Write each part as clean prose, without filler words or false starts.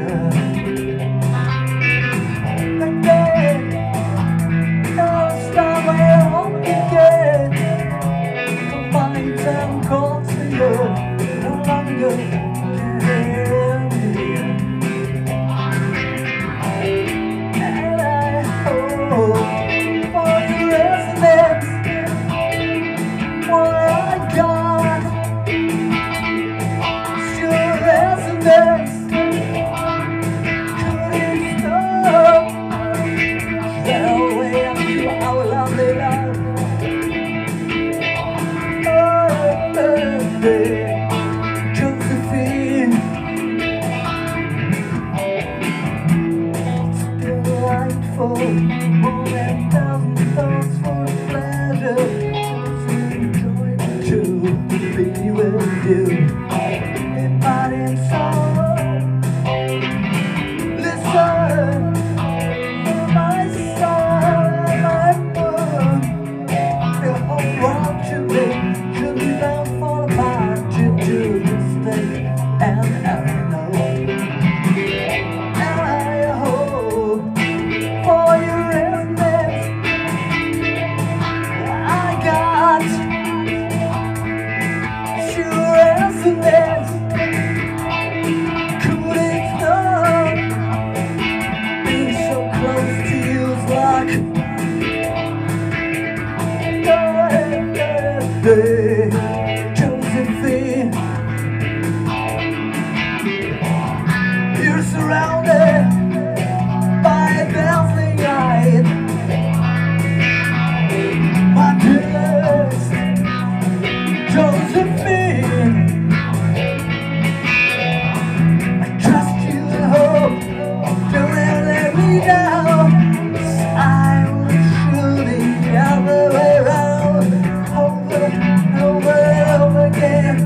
Josephine, it's delightful, more than 1,000 thoughts for pleasure. It's enjoyment to be with you, in body and soul. Listen to my song, my moon. Your whole world should be bound for the part you do mistake, and I know, and I hope for your resonance. I got your resonance. Couldn't stop being so close to you's like Josephine, you're surrounded by a dancing light. My dearest Josephine, I trust you and hope you'll never let me down. I will shoot the other way around, over and over again.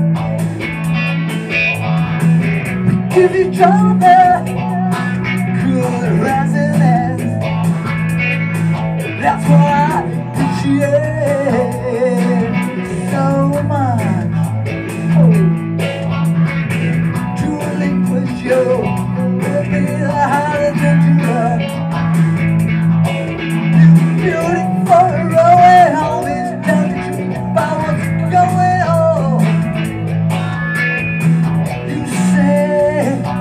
Give each other good resonance. That's what I appreciate so much. To relinquish you will be the hardest thing to learn. You're beautiful, and all this temperature about what's going on. You say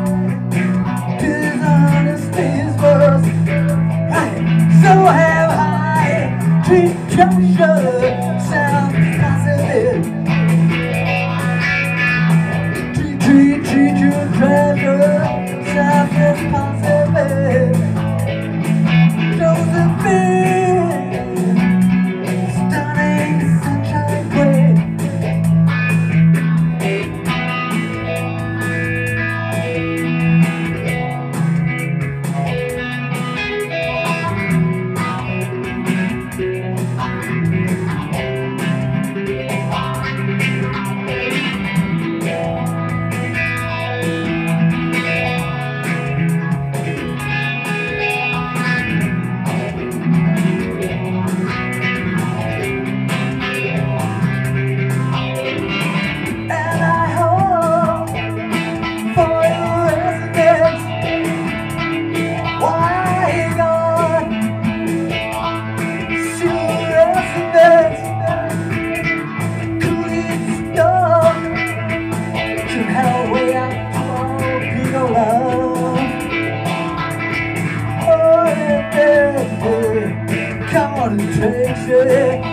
dishonesty is worse, right? So have I. Treat treasure sounds positive. Treat your treasure sounds positive. Josephine, stunning sunshine queen. Come on and take it.